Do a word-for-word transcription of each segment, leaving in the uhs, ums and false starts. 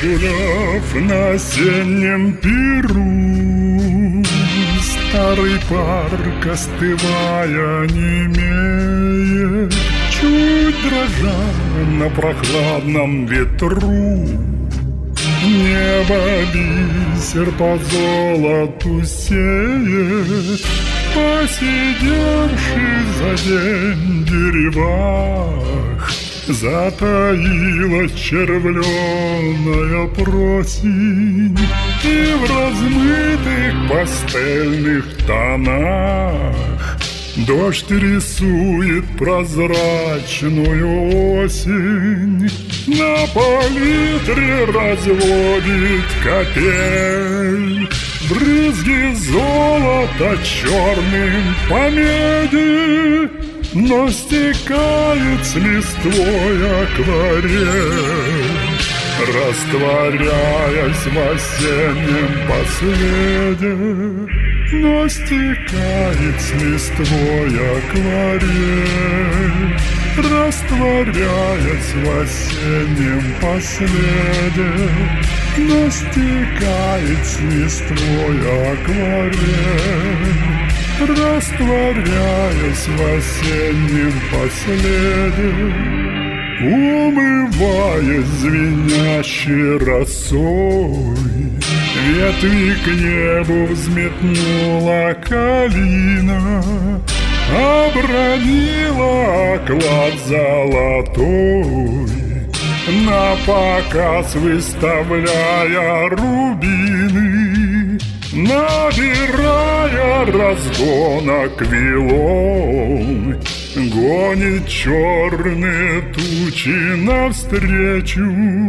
гуляв на осеннем пиру, старый парк, остывая, немеет, чуть дрожа на прохладном ветру. Небо бисер по золоту сеет, посидевший за день в деревах, затаилась червленая просень, и в размытых пастельных тонах дождь рисует прозрачную осень, на палитре разводит капель брызги золота черным по меди, но стекает с листвой акварель, растворяясь в осеннем последе, но стекает с листвой акварель, растворяясь в осеннем последе, но стекает с листвой акварель, растворяясь в осеннем последе, умываясь звенящей росой. Ветви к небу взметнула калина, обронила оклад золотой, на показ выставляя рубины, набирая разгона квилом, гонит черные тучи навстречу,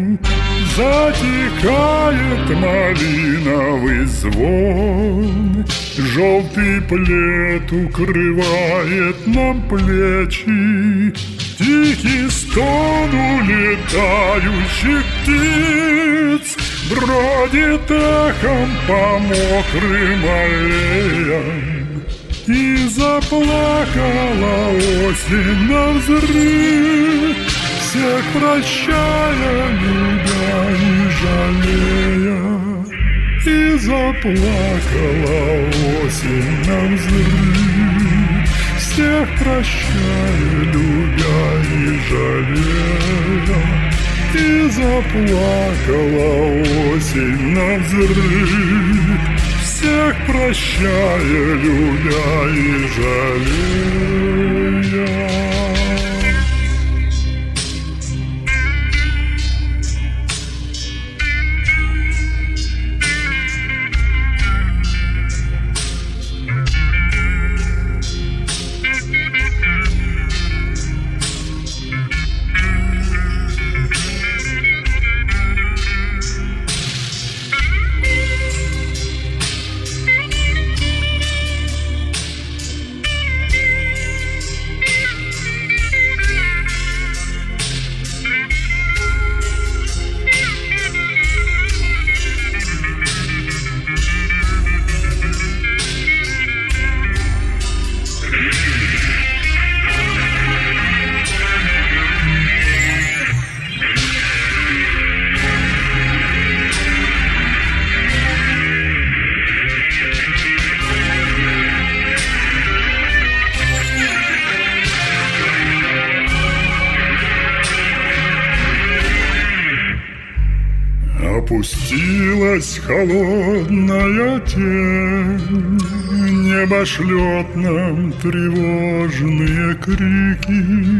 затихает малиновый звон, желтый плед укрывает нам плечи, тихий стон улетающих птиц бродит эхом по мокрым аллеям. И заплакала осень навзрыд, всех прощая, любя и жалея. И заплакала осень навзрыд, всех прощая, любя и жалея. И заплакала осень навзрыд, всех прощая, любя и жалея. Опустилась холодная тень, небо шлет нам тревожные крики,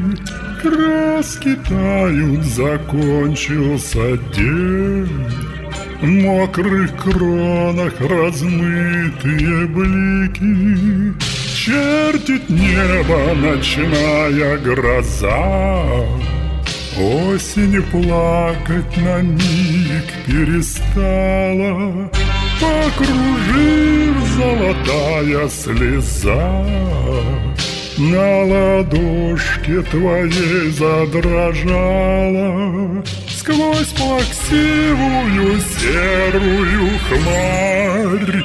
краски тают, закончился день, в мокрых кронах размытые блики, чертит небо ночная гроза. Осень плакать на миг перестала, покружив золотая слеза. На ладошке твоей задрожала, сквозь плаксивую серую хмарь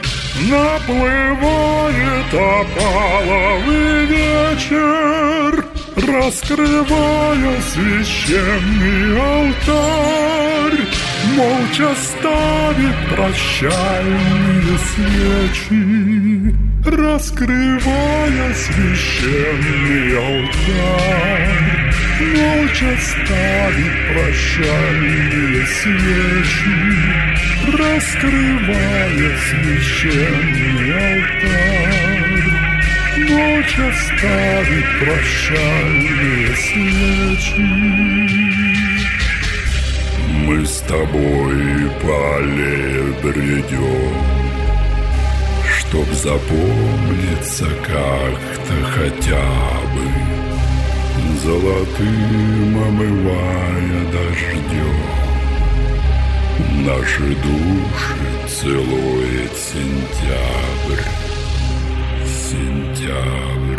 наплывает опаловый вечер, раскрывая священный алтарь. молча ставит прощальные свечи, раскрывая священный алтарь. Молча ставит прощальные свечи, раскрывая священный алтарь. Молча ставит прощальные свечи. Мы с тобой по аллее бредем, чтоб запомниться как-то хотя бы, золотым омывая дождем. Наши души целует сентябрь, сентябрь.